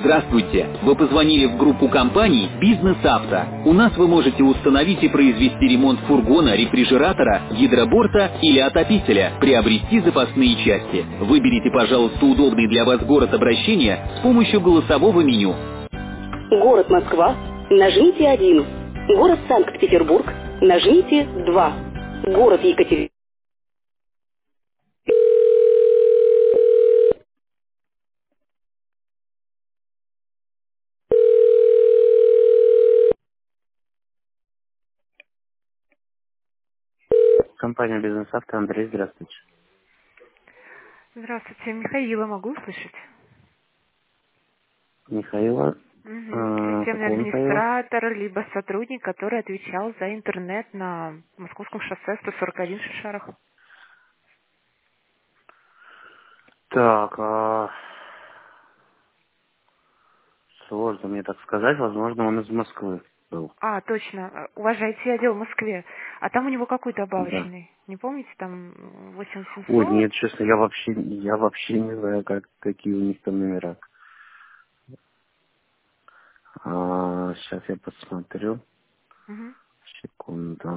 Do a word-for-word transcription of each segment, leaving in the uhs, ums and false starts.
Здравствуйте! Вы позвонили в группу компаний «Бизнес Авто». У нас вы можете установить и произвести ремонт фургона, рефрижератора, гидроборта или отопителя, приобрести запасные части. Выберите, пожалуйста, удобный для вас город обращения с помощью голосового меню. Город Москва. Нажмите один. Город Санкт-Петербург. Нажмите два. Город Екатеринбург. Компания «Бизнес Авто», Андрей, здравствуйте. Здравствуйте, Михаила могу услышать? Михаила. Мгм. А, Системный какого Михаила? администратор, либо сотрудник, который отвечал за интернет на Московском шоссе сто сорок один в Шишарах. Так, а, сложно мне так сказать. Возможно, он из Москвы был. А, точно, уважайте отдел в Москве. А там у него какой Да. добавочный? Не помните, там восемь Ой, восемьсот? нет, честно, я вообще, я вообще не знаю, как, какие у них там номера. А, сейчас я посмотрю. Мгм. Секунду.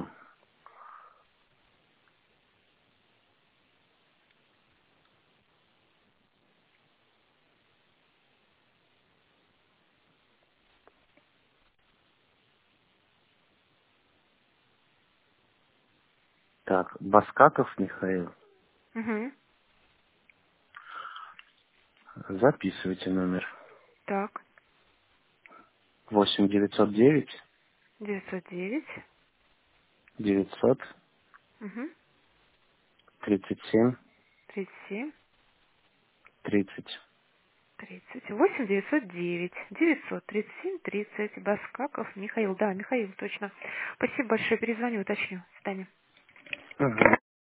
Так, Баскаков Михаил. Мгм. Записывайте номер. Так, Восемь девятьсот девять девятьсот девять. девятьсот Угу. тридцать семь тридцать семь. тридцать. тридцать. восемь девятьсот девять. девятьсот тридцать семь тридцать. Баскаков Михаил. Да, Михаил, точно. Спасибо большое. Перезвоню, уточню. До свидания. Ага.